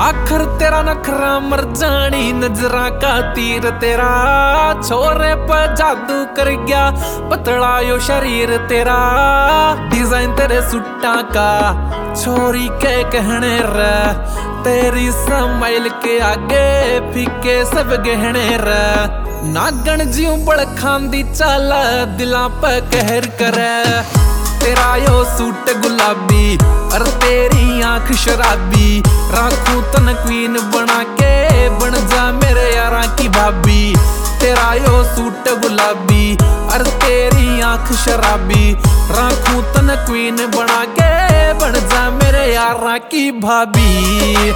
आखिर तेरा नखरा मर जानी नजरा का तीर तेरा छोरे पर जादू कर गया पतला यो शरीर तेरा डिजाइन तेरे सुट्टा का छोरी के कहने रे तेरी स्माइल के आगे फीके सब गहने रे नागण जीव बड़ खांदी चाल दिला पे कहर करे तेरा यो सूट गुलाबी और तेरी आंख शराबी राखूं तन क्वीन बना के बन जा मेरे यारा की भाभी तेरा यो सूट गुलाबी और तेरी आंख शराबी राखूं तन क्वीन बना के बन जा मेरे यारा की भाभी।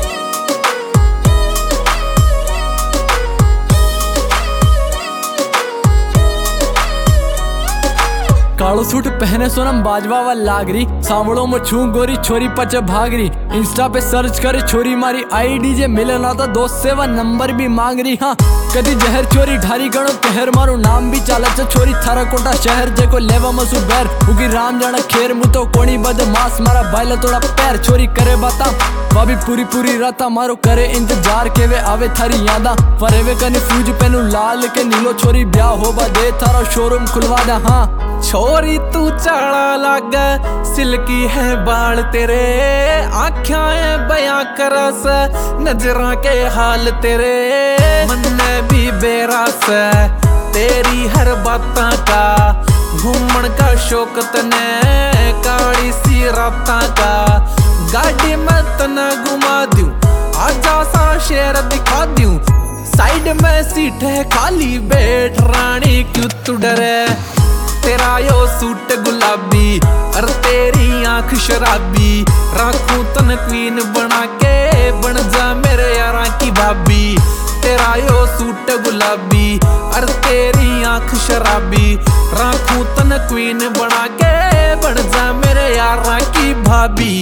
कालो सूट पहने सोनम बाजवा व लागरी सांवड़ो में छू गोरी छोरी पच भागरी इंस्टा पे सर्च करे छोरी मारी आईडी जे मिले ना तो दोस्त से व नंबर भी मांग रही। हाँ कदी जहर चोरी ढारी गणो कहर मारो नाम भी चालच छोरी थारा कोटा शहर जे को लेवा मसू बैर उगी राम जाना खेर मु तो कोणी बदमाश मारा बाइला तोड़ा पैर छोरी करे बाता भाभी पूरी पूरी राता मारो करे इंतजार के वे आवे थारी यादा फरेवे कने फ्यूज पेनु लाल के नीलो छोरी ब्याह होबा दे थारा शोरूम खुलवा दा। हाँ छोरी तू चाड़ा लाग सिल्की है बाल तेरे आँखियां बयां करस नजरा के हाल तेरे मन में भी बेरास तेरी हर बातां का घूमन का शौक तने काली सी रातां का गाड़ी में तना घुमा दूं आजा सा शेर दिखा दूं साइड में सीट है खाली बैठ रानी क्यों तू डरे तेरा यो सूट गुलाबी और तेरी आंख शराबी राखूं तन क्वीन बना के बन जा मेरे यारा की भाभी तेरा यो सूट गुलाबी और तेरी आंख शराबी राखूं तन क्वीन बना के बन जा मेरे यारा की भाभी।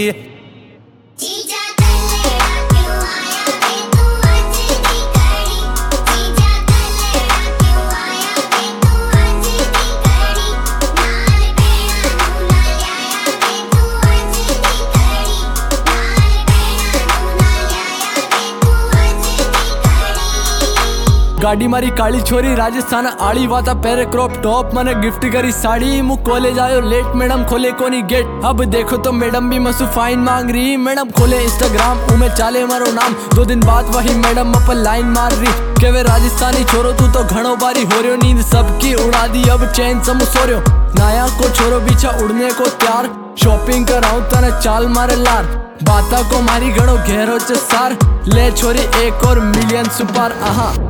गाड़ी मारी काली छोरी राजस्थान आड़ी वाता पैरे क्रॉप टॉप मने गिफ्ट करी साड़ी मु कॉलेज आयो लेट मैडम खोले कोनी गेट अब देखो तो मैडम भी मसु फाइन मांग रही मैडम खोले इंस्टाग्राम उमे चाले मारो नाम 2 दिन बाद वही मैडम अपन लाइन मार रही के वे राजस्थानी छोरो तू तो घणो बारी हो रयो नींद सबकी उड़ा दी अब चैन समु सोरियो नाया को छोरो पीछा उड़ने को तैयार शॉपिंग कराऊं तने चाल मारे लार बाता को मारी घणो घेरो च सार ले छोरी एक और मिलियन सुपार आहा।